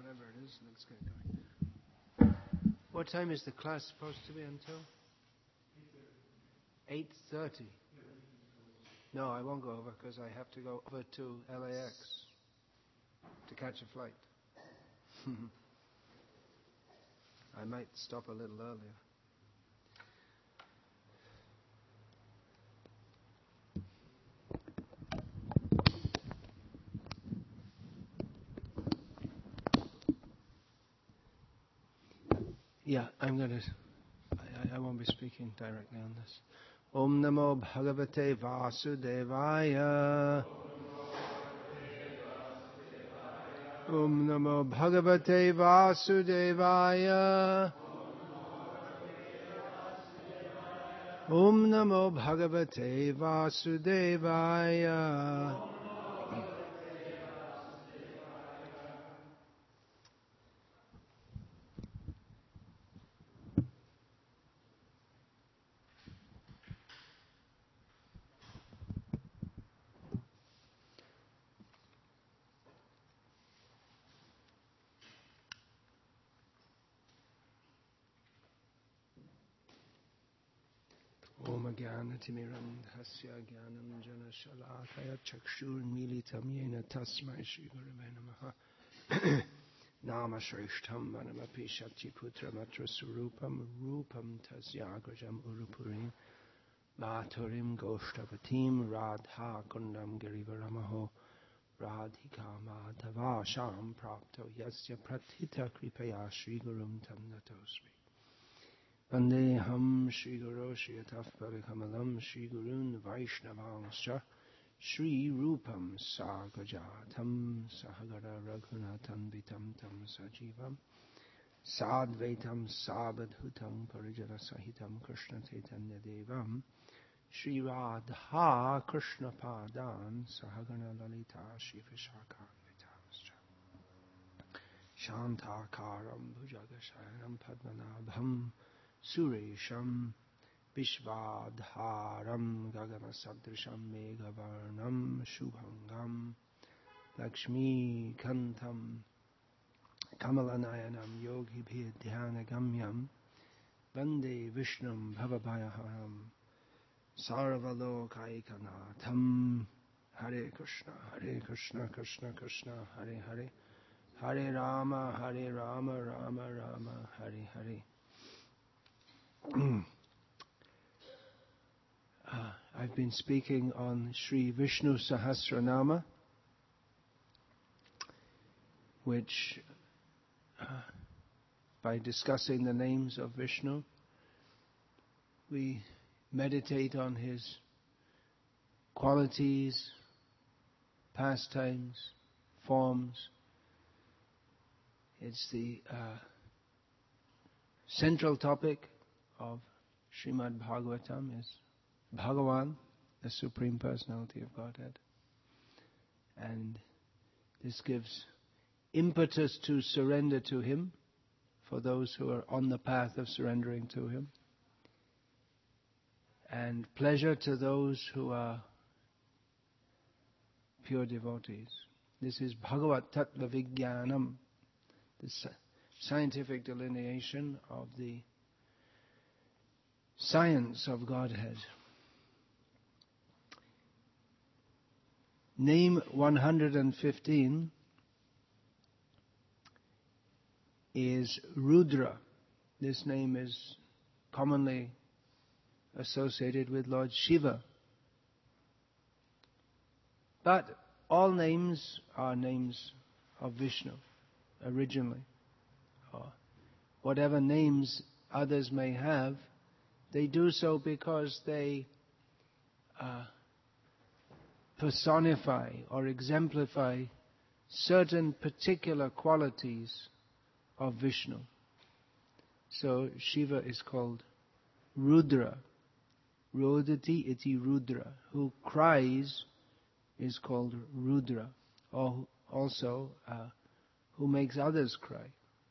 whatever it is, let's get going. What time is the class supposed to be until? 8:30. No, I won't go over because I have to go over to LAX to catch a flight. I might stop a little earlier. Yeah, I won't be speaking directly on this. Om Namo Bhagavate Vasudevaya. Om Namo Bhagavate Vasudevaya. Om Namo Bhagavate Vasudevaya. Jnanatimirandhasya Jnanam Jana Shalakaya Chakshurmilitam Yena Tasmai Shri Gurave Namaha Nama Shrishtham Vanamapi Shaktiputra Matra Surupam Rupam Tasyagrajam Urupurim Maturim Goshtavatim Radha Kundam Girivaramaho Radhika Madhava Sham Prapto Yasya Pratita Kripaya Shri Gurum Tam Natosmi Vandeham Shri Guru Shri Atafparikamalam Shri Gurun Vaishnavangscha Shri Rupam Sagajatam Sahagara Raghunatam Vitam Tam Sajivam Sadvaitam Sabadhutam Parijana Sahitam Krishna Chaitanya Devam Shri Radha Krishna Padan Sahagana Lalita Shri Vishakam Vitamscha Shantakaram Bhujagashayanam Padmanabham Suresham Vishvadharam Gagana Sadrisham Meghavarnam Shubhangam Lakshmi Kantam Kamalanayanam Yogi Bhidhyanagamyam Vande Vishnum Bhavabhayaharam Sarvalokaikanaatham Hare Krishna Krishna Krishna Hare Hare Hare Rama Rama Rama Hare Hare. I've been speaking on Sri Vishnu Sahasranama, which by discussing the names of Vishnu, we meditate on his qualities, pastimes, forms. It's the central topic of Srimad Bhagavatam is Bhagavan, the Supreme Personality of Godhead. And this gives impetus to surrender to Him for those who are on the path of surrendering to Him. And pleasure to those who are pure devotees. This is Bhagavat Tattva Vijnanam, the scientific delineation of the science of Godhead. Name 115 is Rudra. This name is commonly associated with Lord Shiva. But all names are names of Vishnu originally. Or whatever names others may have, they do so because they personify or exemplify certain particular qualities of Vishnu. So Shiva is called Rudra. Rodati iti Rudra. Who cries is called Rudra. Or also who makes others cry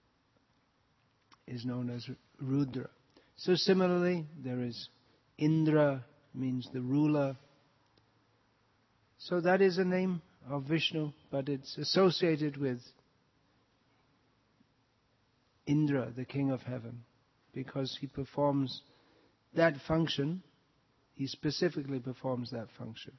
is known as Rudra. So similarly, there is Indra, means the ruler. So that is a name of Vishnu, but it's associated with Indra, the king of heaven, because he performs that function. He specifically performs that function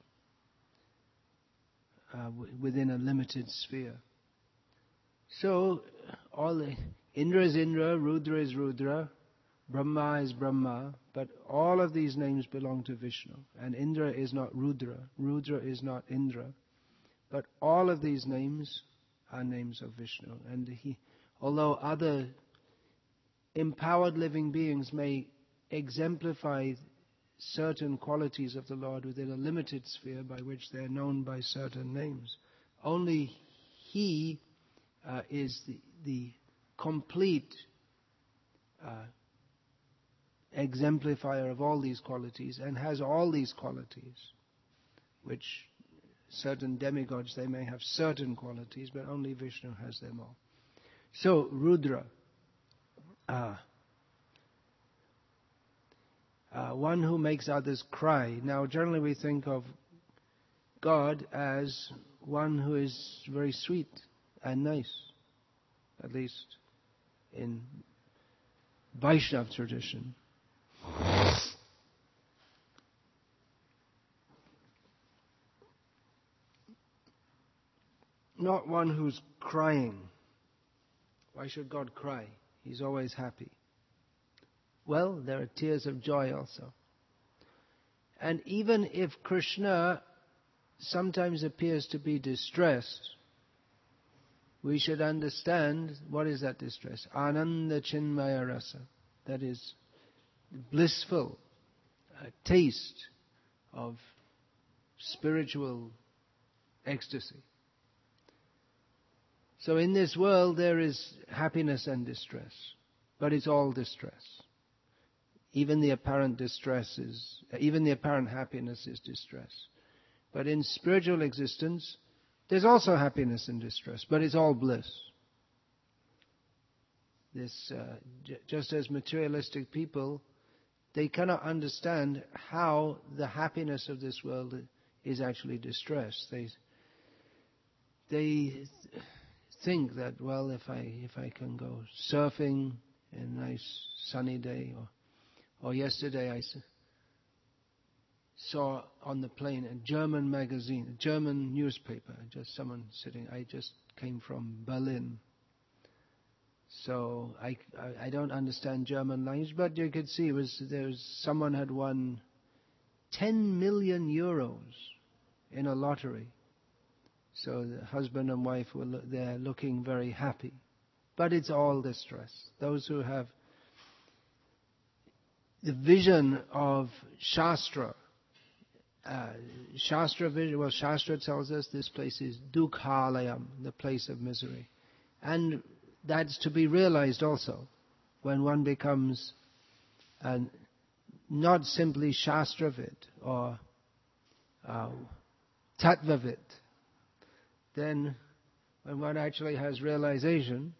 within a limited sphere. So, Indra is Indra, Rudra is Rudra, Brahma is Brahma, but all of these names belong to Vishnu. And Indra is not Rudra, Rudra is not Indra, but all of these names are names of Vishnu. And although other empowered living beings may exemplify certain qualities of the Lord within a limited sphere by which they are known by certain names, only He is the complete exemplifier of all these qualities and has all these qualities, which certain demigods, they may have certain qualities, but only Vishnu has them all. So, Rudra, one who makes others cry. Now, generally we think of God as one who is very sweet and nice, at least in Vaishnava tradition. Not one who's crying. Why should God cry? He's always happy. Well, there are tears of joy also. And even if Krishna sometimes appears to be distressed, we should understand what is that distress. Ananda Chinmaya Rasa. That is blissful taste of spiritual ecstasy. So in this world there is happiness and distress, but it's all distress. Even the apparent happiness is distress. But in spiritual existence, there's also happiness and distress, but it's all bliss. Just as materialistic people, they cannot understand how the happiness of this world is actually distress. They think that, well, if I can go surfing in a nice sunny day, or yesterday I saw on the plane a German magazine, a German newspaper, just someone sitting. I just came from Berlin, so I don't understand German language, but you could see someone had won 10 million euros in a lottery. So the husband and wife they're looking very happy, but it's all distress. Those who have the vision of Shastra. Shastra tells us this place is Dukhalayam, the place of misery. And that's to be realized also when one becomes not simply Shastravit or Tattvavit. Then when one actually has realization,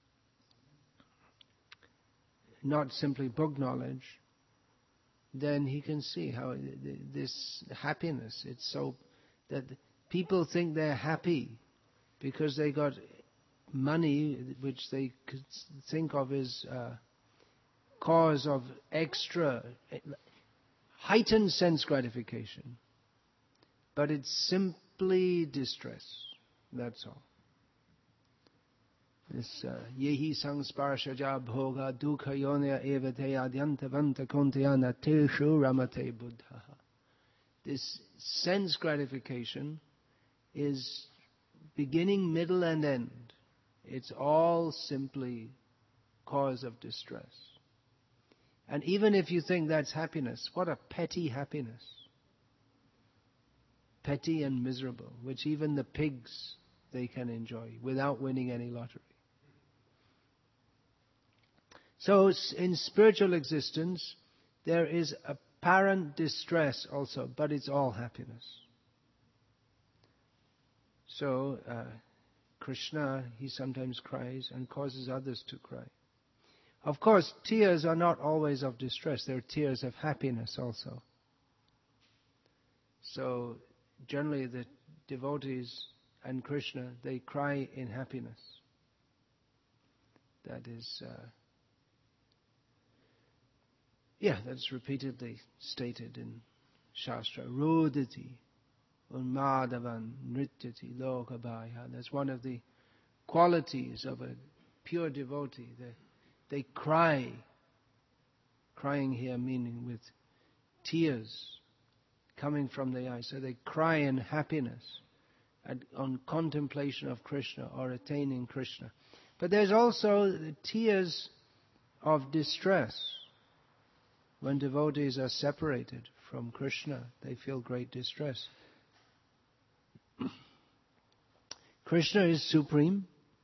not simply book knowledge, then he can see how this happiness, it's so that people think they're happy because they got money which they could think of as cause of extra heightened sense gratification. But it's simply distress. That's all. This yehi sangsparshaja bhoga dukha yonya evate adyantavanta kontayana teshu ramate buddha. This sense gratification is beginning, middle and end. It's all simply cause of distress. And even if you think that's happiness, what a petty happiness. Petty and miserable, which even the pigs, they can enjoy without winning any lottery. So in spiritual existence, there is apparent distress also, but it's all happiness. So Krishna, he sometimes cries and causes others to cry. Of course, tears are not always of distress. They're tears of happiness also. So generally the devotees and Krishna, they cry in happiness. That is, that's repeatedly stated in Shastra. Rodati, unmadavan, nrityati, lokabhaya. That's one of the qualities of a pure devotee. They cry. Crying here meaning with tears coming from the eyes. So they cry in happiness on contemplation of Krishna or attaining Krishna. But there's also the tears of distress. When devotees are separated from Krishna, they feel great distress. Krishna is supreme.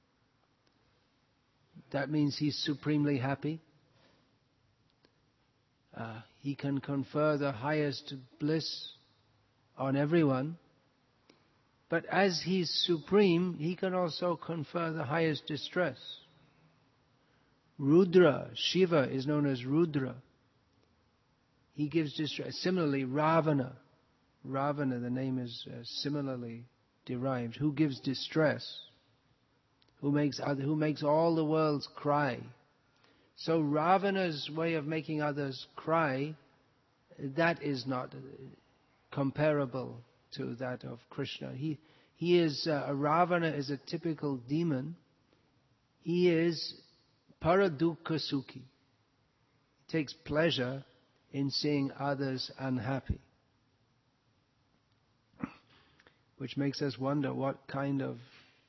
That means He's supremely happy. He can confer the highest bliss on everyone. But as He's supreme, He can also confer the highest distress. Rudra, Shiva is known as Rudra. He gives distress. Similarly, Ravana, the name is similarly derived. Who gives distress? Who makes all the worlds cry? So Ravana's way of making others cry, that is not comparable to that of Krishna. Ravana is a typical demon. He is paradukha sukhi. He takes pleasure in seeing others unhappy. Which makes us wonder what kind of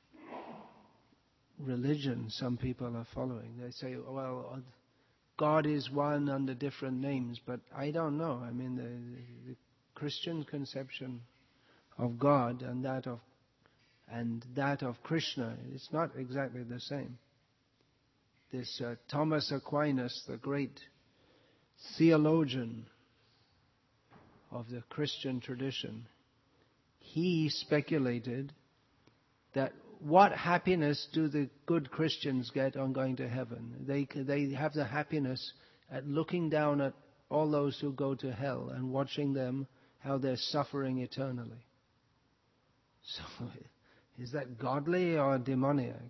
religion some people are following. They say, well, God is one under different names, but I don't know. I mean, the Christian conception of God and that of Krishna, it's not exactly the same. This Thomas Aquinas, the great theologian of the Christian tradition, he speculated that what happiness do the good Christians get on going to heaven? They have the happiness at looking down at all those who go to hell and watching them, how they're suffering eternally. So, is that godly or demoniac?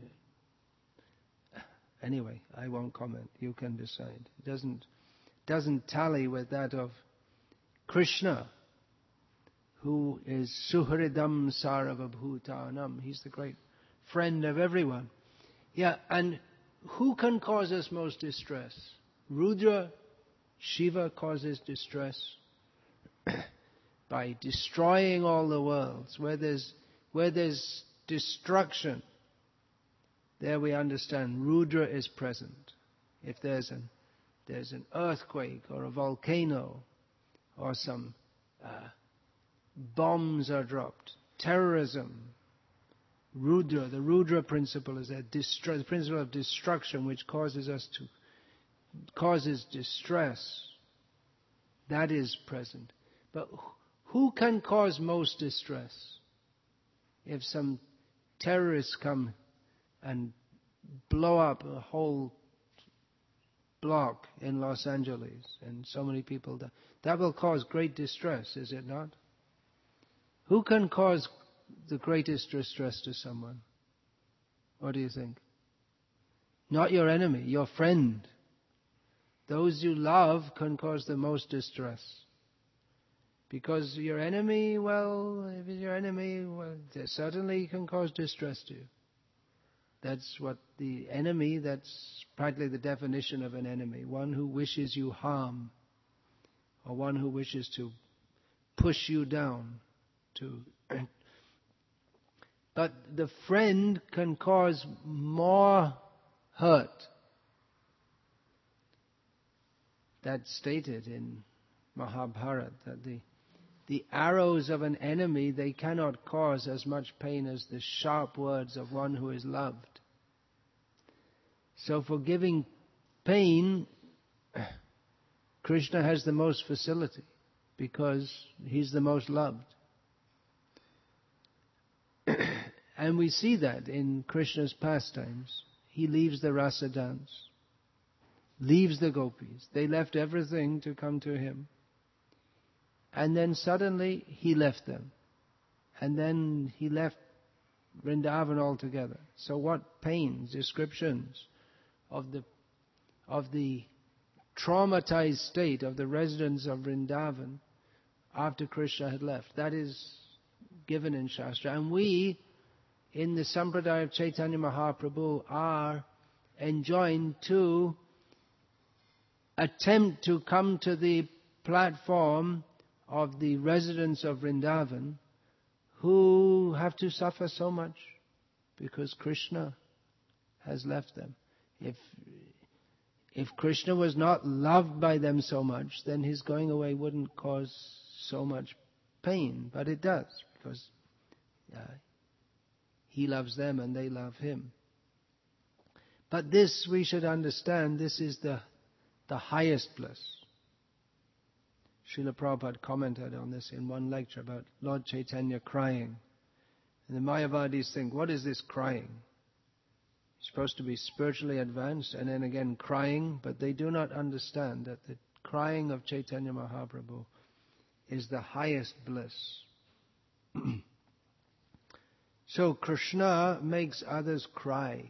Anyway, I won't comment. You can decide. It doesn't tally with that of Krishna, who is Suhridam Sarvabhutanam. He's the great friend of everyone. Yeah, and who can cause us most distress? Rudra, Shiva causes distress by destroying all the worlds. Where there's destruction, there we understand Rudra is present. If there's an earthquake or a volcano or some bombs are dropped, terrorism, Rudra, the Rudra principle is the principle of destruction which causes distress. That is present. But who can cause most distress? If some terrorists come and blow up a whole block in Los Angeles and so many people die, that will cause great distress, is it not? Who can cause the greatest distress to someone? What do you think? Not your enemy, your friend. Those you love can cause the most distress. Because your enemy, if it's your enemy, they certainly can cause distress to you. That's what the enemy, that's practically the definition of an enemy. One who wishes you harm, or one who wishes to push you down. But the friend can cause more hurt. That's stated in Mahabharata, that the arrows of an enemy, they cannot cause as much pain as the sharp words of one who is loved. So for giving pain, Krishna has the most facility because He's the most loved. And we see that in Krishna's pastimes. He leaves the rasa dance, leaves the gopis. They left everything to come to Him. And then suddenly He left them. And then He left Vrindavan altogether. So what pains, descriptions of the traumatized state of the residents of Vrindavan after Krishna had left. That is given in Shastra. And we, in the Sampradaya of Chaitanya Mahaprabhu, are enjoined to attempt to come to the platform of the residents of Vrindavan who have to suffer so much because Krishna has left them. If Krishna was not loved by them so much, then his going away wouldn't cause so much pain. But it does, because he loves them and they love him. But this, we should understand, this is the highest bliss. Srila Prabhupada commented on this in one lecture about Lord Chaitanya crying. And the Mayavadis think, what is this crying? He's supposed to be spiritually advanced and then again crying, but they do not understand that the crying of Chaitanya Mahaprabhu is the highest bliss. So Krishna makes others cry.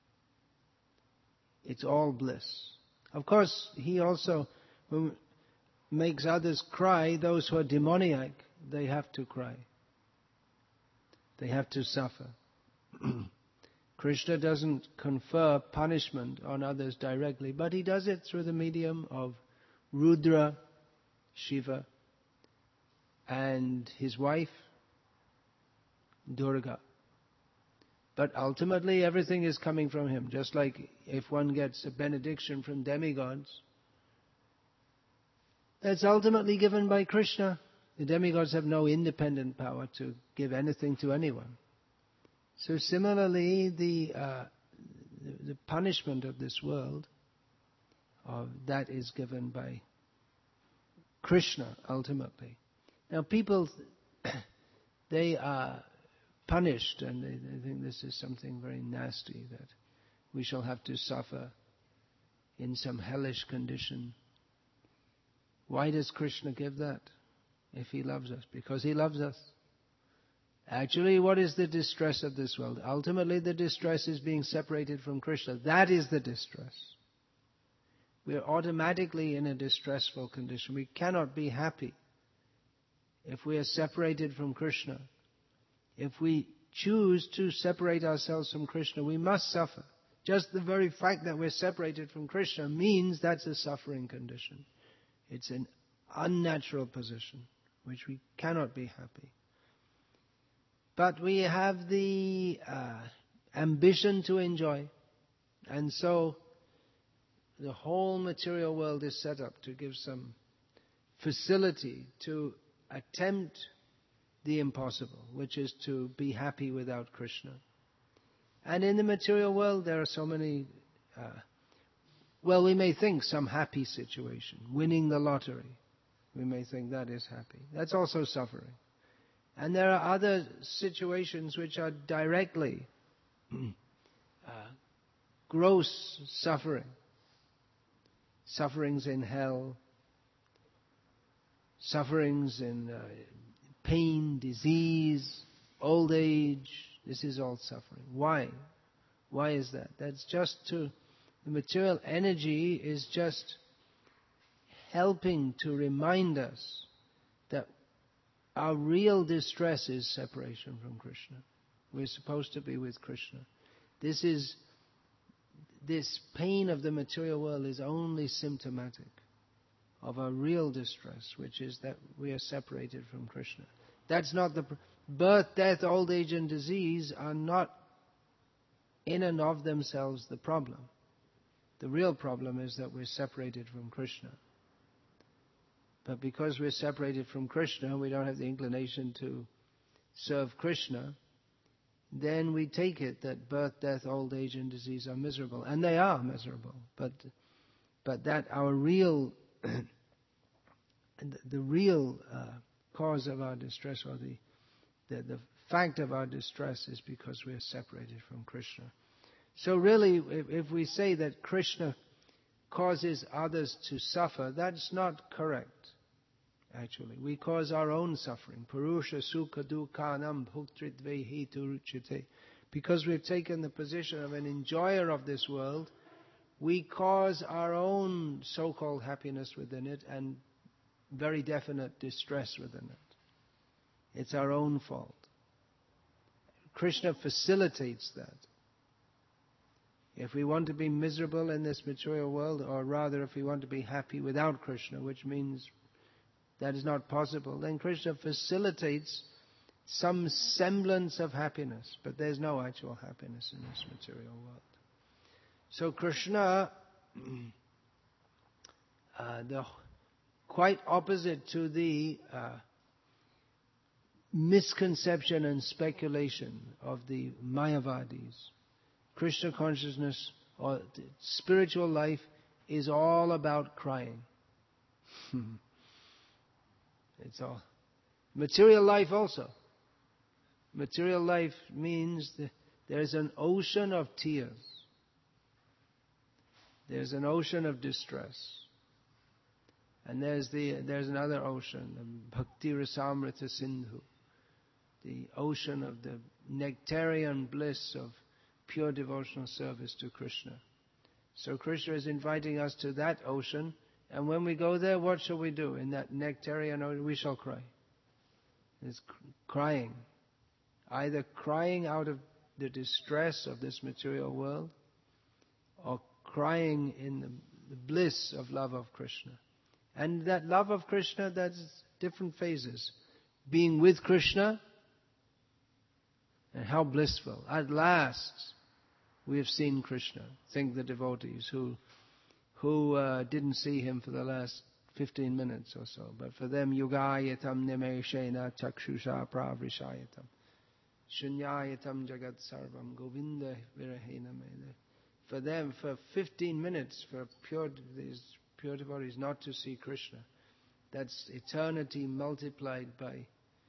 It's all bliss. Of course, he also makes others cry. Those who are demoniac, they have to cry. They have to suffer. Krishna doesn't confer punishment on others directly, but he does it through the medium of Rudra, Shiva, and his wife, Durga. But ultimately everything is coming from him. Just like if one gets a benediction from demigods, that's ultimately given by Krishna. The demigods have no independent power to give anything to anyone. So similarly, the punishment of this world, that is given by Krishna ultimately. Now people, they are punished and they think this is something very nasty, that we shall have to suffer in some hellish condition. Why does Krishna give that if he loves us? Because he loves us. Actually, what is the distress of this world? Ultimately, the distress is being separated from Krishna. That is the distress. We are automatically in a distressful condition. We cannot be happy if we are separated from Krishna. If we choose to separate ourselves from Krishna, we must suffer. Just the very fact that we're separated from Krishna means that's a suffering condition. It's an unnatural position, which we cannot be happy. But we have the ambition to enjoy. And so the whole material world is set up to give some facility to attempt the impossible, which is to be happy without Krishna. And in the material world there are so many, we may think some happy situation, winning the lottery. We may think that is happy. That's also suffering. And there are other situations which are directly gross suffering. Sufferings in hell, sufferings in pain, disease, old age. This is all suffering. Why? Why is that? That's just the material energy is just helping to remind us that our real distress is separation from Krishna. We're supposed to be with Krishna. This pain of the material world is only symptomatic of our real distress, which is that we are separated from Krishna. That's not the birth, death, old age and disease are not in and of themselves the problem. The real problem is that we're separated from Krishna. But because we're separated from Krishna, we don't have the inclination to serve Krishna, then we take it that birth, death, old age and disease are miserable. And they are miserable. But that our real, the real cause of our distress, or the fact of our distress, is because we are separated from Krishna. So really, if we say that Krishna causes others to suffer, that's not correct. Actually, we cause our own suffering. Purusha sukha dukhanam bhuktridvehi turuchite. Because we've taken the position of an enjoyer of this world, we cause our own so-called happiness within it and very definite distress within it. It's our own fault. Krishna facilitates that. If we want to be miserable in this material world, or rather if we want to be happy without Krishna, which means that is not possible, then Krishna facilitates some semblance of happiness, but there's no actual happiness in this material world. So Krishna, quite opposite to the misconception and speculation of the Mayavadis, Krishna consciousness or spiritual life is all about crying. It's all. Material life also. Material life means that there's an ocean of tears. There's an ocean of distress. And there's another ocean, the Bhakti Rasamrita Sindhu, the ocean of the nectarian bliss of pure devotional service to Krishna. So Krishna is inviting us to that ocean, and when we go there, what shall we do? In that nectarian ocean, we shall cry. It's crying. Either crying out of the distress of this material world, or crying in the bliss of love of Krishna. And that love of Krishna, that's different phases. Being with Krishna, and how blissful. At last, we have seen Krishna. Think the devotees who didn't see him for the last 15 minutes or so. But for them, yugayatam nimeshena chakshusha pravrishayatam. Shunyayatam jagat sarvam govinda virahena mele. For them, for 15 minutes, for these pure devotees not to see Krishna, that's eternity multiplied by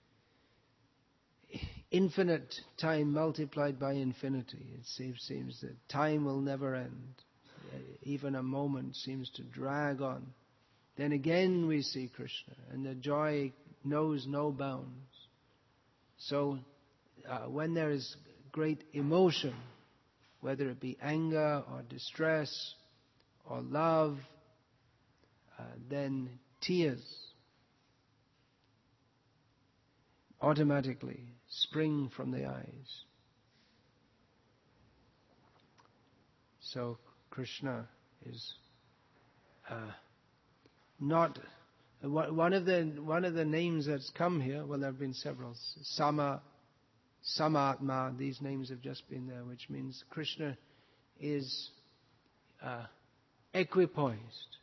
infinite time multiplied by infinity. It seems that time will never end. Even a moment seems to drag on. Then again we see Krishna, and the joy knows no bounds. So when there is great emotion, whether it be anger or distress or love, then tears automatically spring from the eyes. So Krishna is not one of the names that's come here. Well, there have been several. Samatma. These names have just been there, which means Krishna is equipoised.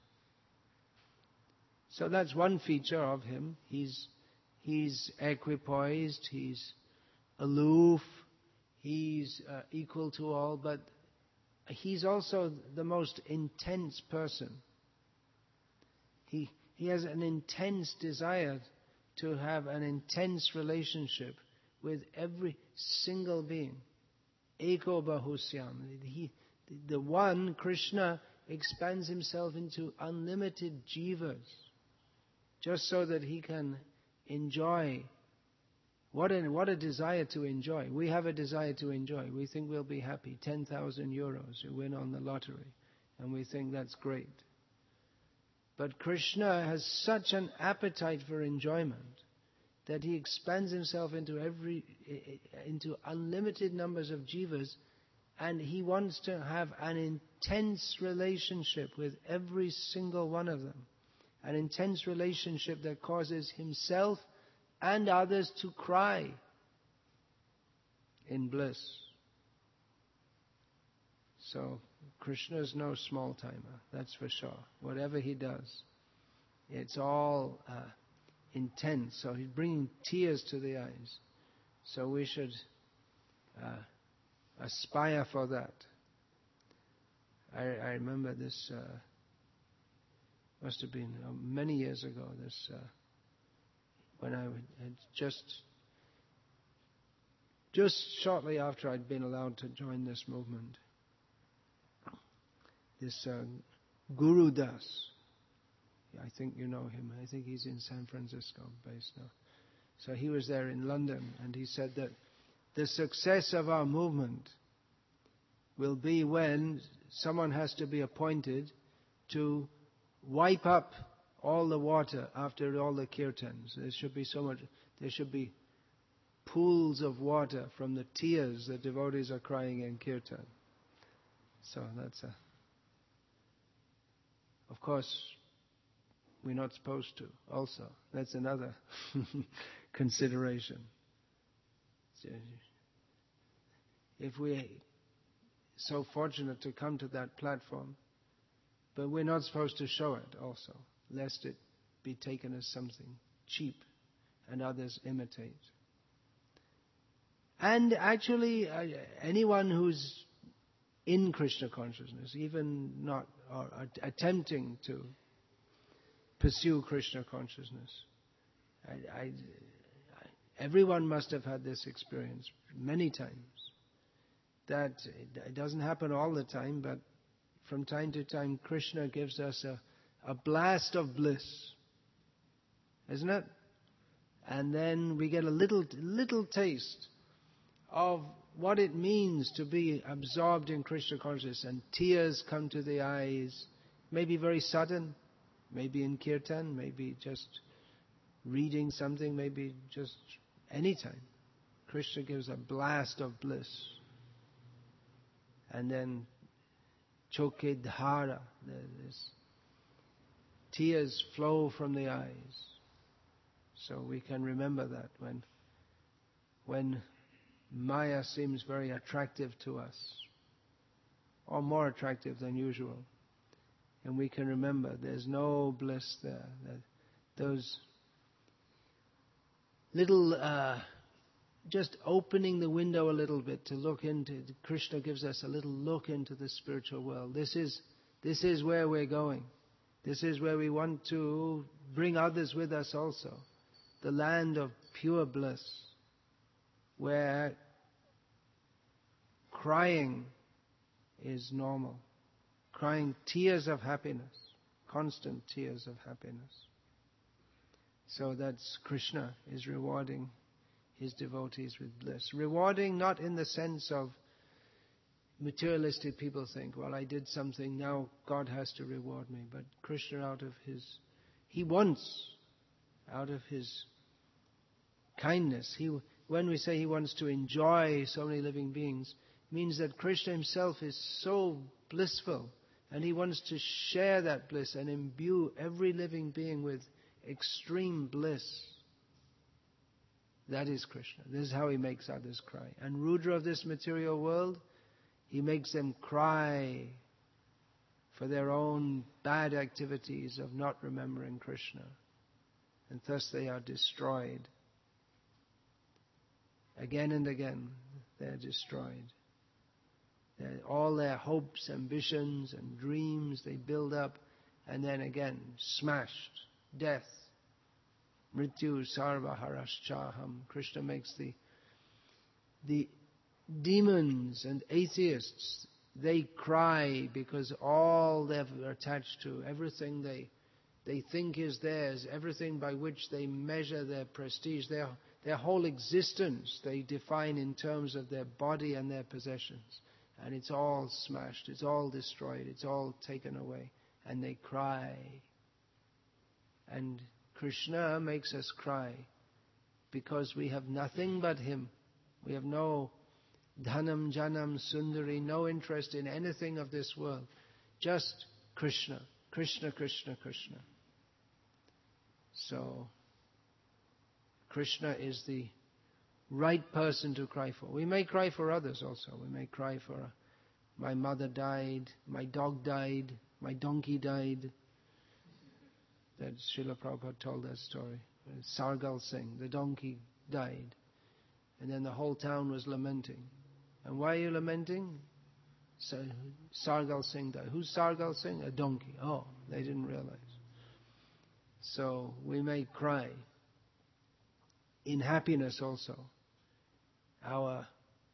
So that's one feature of him. He's equipoised, he's aloof, he's equal to all, but he's also the most intense person. He has an intense desire to have an intense relationship with every single being. Eko bahusyam. The one, Krishna, expands himself into unlimited jivas, just so that he can enjoy. What a desire to enjoy. We have a desire to enjoy. We think we'll be happy. 10,000 euros, you win on the lottery. And we think that's great. But Krishna has such an appetite for enjoyment that he expands himself into unlimited numbers of jivas, and he wants to have an intense relationship with every single one of them. An intense relationship that causes himself and others to cry in bliss. So Krishna is no small timer, that's for sure. Whatever he does, it's all intense. So he's bringing tears to the eyes. So we should aspire for that. I remember this. Must have been many years ago. This when I had just shortly after I'd been allowed to join this movement. This Guru Das, I think you know him. I think he's in San Francisco based now. So he was there in London, and he said that the success of our movement will be when someone has to be appointed to wipe up all the water after all the kirtans. There should be pools of water from the tears that devotees are crying in kirtan. So of course, we're not supposed to also. That's another consideration. If we're so fortunate to come to that platform, but we're not supposed to show it also, lest it be taken as something cheap and others imitate. And actually, anyone who's in Krishna consciousness, even not or attempting to pursue Krishna consciousness, everyone must have had this experience many times. That it doesn't happen all the time, but from time to time, Krishna gives us a blast of bliss, isn't it? And then we get a little taste of what it means to be absorbed in Krishna consciousness, and tears come to the eyes, maybe very sudden, maybe in kirtan, maybe just reading something, maybe just any time. Krishna gives a blast of bliss. And then choke dhara, tears flow from the eyes. So we can remember that when Maya seems very attractive to us, or more attractive than usual, and we can remember there's no bliss there. Those little, just opening the window a little bit to look into, Krishna gives us a little look into the spiritual world. This is where we're going. This is where we want to bring others with us also. The land of pure bliss, where crying is normal. Crying tears of happiness, constant tears of happiness. So that's Krishna is rewarding his devotees with bliss. Rewarding not in the sense of materialistic people think, well, I did something, now God has to reward me. But Krishna he wants, out of his kindness, when we say he wants to enjoy so many living beings, means that Krishna himself is so blissful, and he wants to share that bliss and imbue every living being with extreme bliss. That is Krishna. This is how he makes others cry. And Rudra of this material world, he makes them cry for their own bad activities of not remembering Krishna. And thus they are destroyed. Again and again, they are destroyed. All their hopes, ambitions and dreams they build up, and then again smashed. Death. Mrityu sarva haraschaham. Krishna makes the demons and atheists, they cry because all they're attached to, everything they think is theirs, everything by which they measure their prestige, their whole existence they define in terms of their body and their possessions. And it's all smashed, it's all destroyed, it's all taken away. And they cry. And Krishna makes us cry because we have nothing but him. We have no dhanam, janam, sundari, no interest in anything of this world. Just Krishna, Krishna, Krishna, Krishna. So, Krishna is the right person to cry for. We may cry for others also. We may cry for, my mother died, my dog died, my donkey died. That Srila Prabhupada told that story. Sargal Singh, the donkey died. And then the whole town was lamenting. And why are you lamenting? So, Sargal Singh died. Who's Sargal Singh? A donkey. Oh, they didn't realize. So we may cry. In happiness also. Our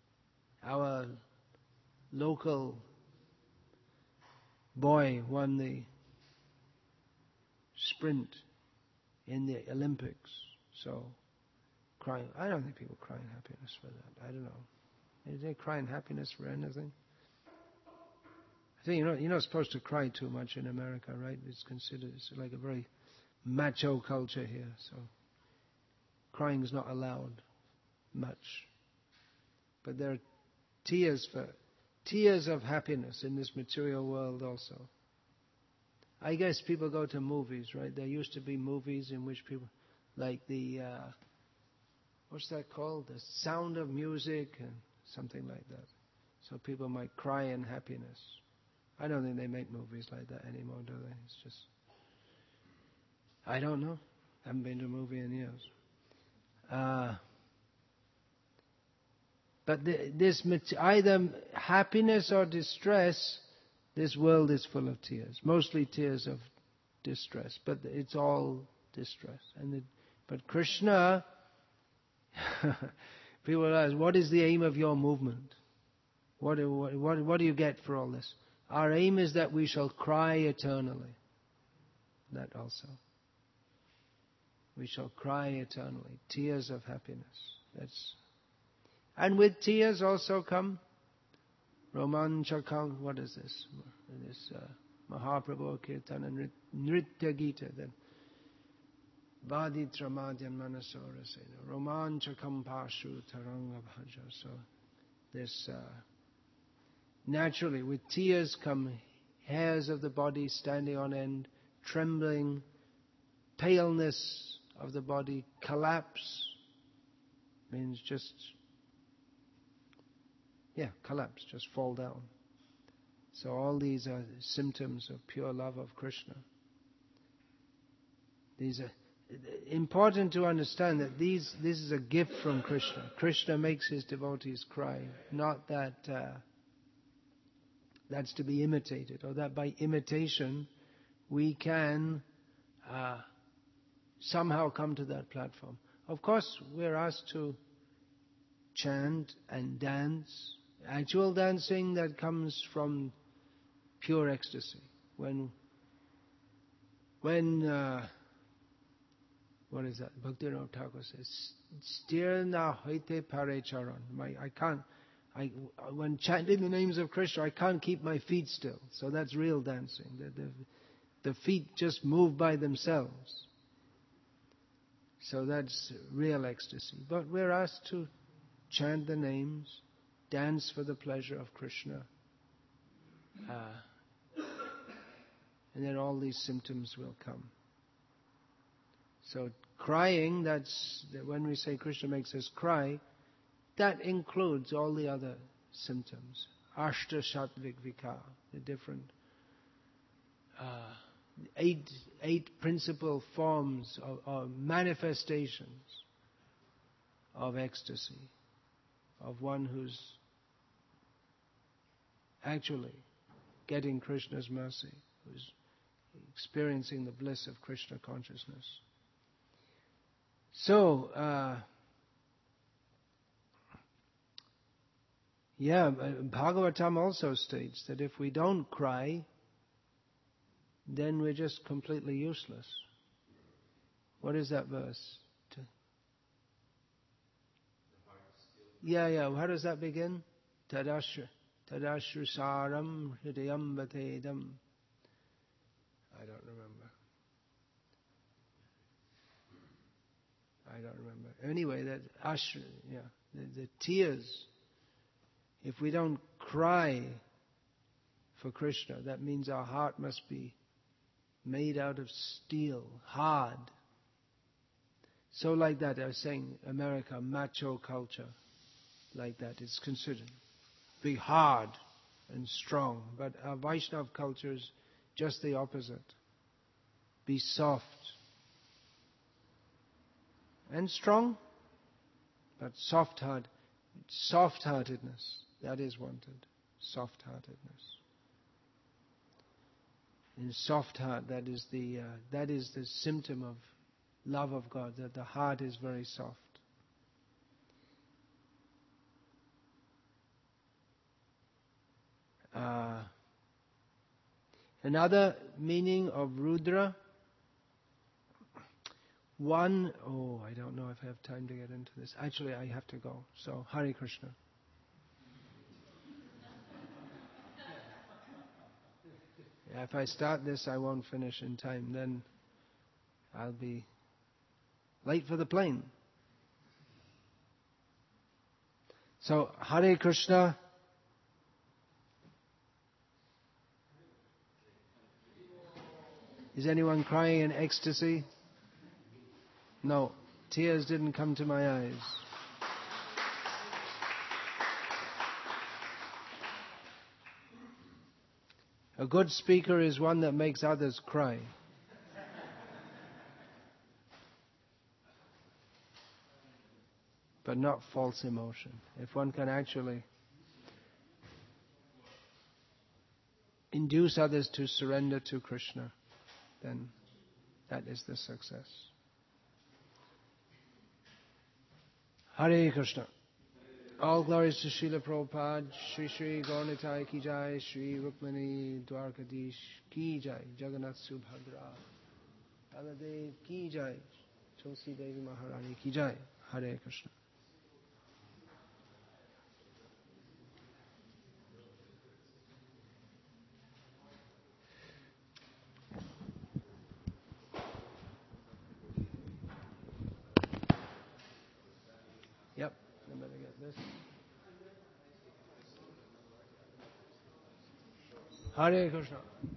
local boy won the sprint in the Olympics. So, crying. I don't think people cry in happiness for that. I don't know. Do they cry in happiness for anything? I See, you're not supposed to cry too much in America, right? It's considered, it's like a very macho culture here, so crying is not allowed much. But there are tears of happiness in this material world also. I guess people go to movies, right? There used to be movies in which people, like what's that called? The Sound of Music and something like that. So people might cry in happiness. I don't think they make movies like that anymore, do they? It's just, I don't know. I haven't been to a movie in years. But this either happiness or distress, this world is full of tears. Mostly tears of distress, but it's all distress. But Krishna, people ask, what is the aim of your movement? What do you get for all this? Our aim is that we shall cry eternally. That also. We shall cry eternally. Tears of happiness. And with tears also come Romanchakam. What is this? This Mahaprabhu Kirtana Nritya Gita. Then Vaditra Madhyan Manasora Sena. Romanchakam Pashu Taranga Bhaja. So this naturally with tears come hairs of the body standing on end, trembling, paleness of the body, collapse. Means just collapse, just fall down. So all these are symptoms of pure love of Krishna. These are important to understand that this is a gift from Krishna. Krishna makes his devotees cry, not that that's to be imitated, or that by imitation we can somehow come to that platform. Of course, we're asked to chant and dance. Actual dancing that comes from pure ecstasy. When what is that? Bhaktivinoda Thakur says, "Stir na hoite pare charan." When chanting the names of Krishna, I can't keep my feet still. So that's real dancing. The feet just move by themselves. So that's real ecstasy. But we're asked to chant the names, dance for the pleasure of Krishna. And then all these symptoms will come. So crying, that's when we say Krishna makes us cry, that includes all the other symptoms. Ashta Satvik Vikar, the different eight principal forms or manifestations of ecstasy, of one who's actually getting Krishna's mercy, who's experiencing the bliss of Krishna consciousness. So, Bhagavatam also states that if we don't cry, then we're just completely useless. What is that verse? How does that begin? Tadashru saram hridayam vatedam. I don't remember. Anyway, that ashra, the tears. If we don't cry for Krishna, that means our heart must be made out of steel, hard. So like that, I was saying, America, macho culture, like that, it's considered. Be hard and strong. But our Vaishnava culture is just the opposite. Be soft and strong, but soft-heartedness, that is wanted. Soft-heartedness. In soft heart, that is the symptom of love of God, that the heart is very soft. Another meaning of Rudra, I don't know if I have time to get into this. Actually, I have to go. So, Hare Krishna. If I start this, I won't finish in time. Then I'll be late for the plane. So, Hare Krishna. Is anyone crying in ecstasy? No, tears didn't come to my eyes. A good speaker is one that makes others cry. But not false emotion. If one can actually induce others to surrender to Krishna, then that is the success. Hare Krishna. All glories to Srila Prabhupada, Shri Shri Gauranitai Ki Jai, Shri Rukmani Dwarkadish Ki Jai, Jagannath Subhadra, Baladev Ki Jai, Tulsi Devi Maharani Ki Jai, Hare Krishna. Yep, I better get this. Hare Krishna.